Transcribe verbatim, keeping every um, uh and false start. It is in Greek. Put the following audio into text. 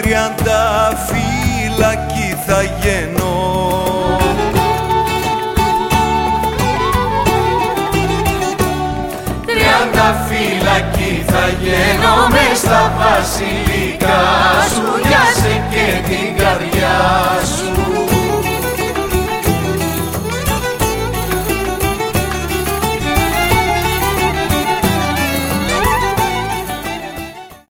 τριανταφύλακι θα γεννώ. Τριανταφύλακι θα γεννώ μες στα βασιλικά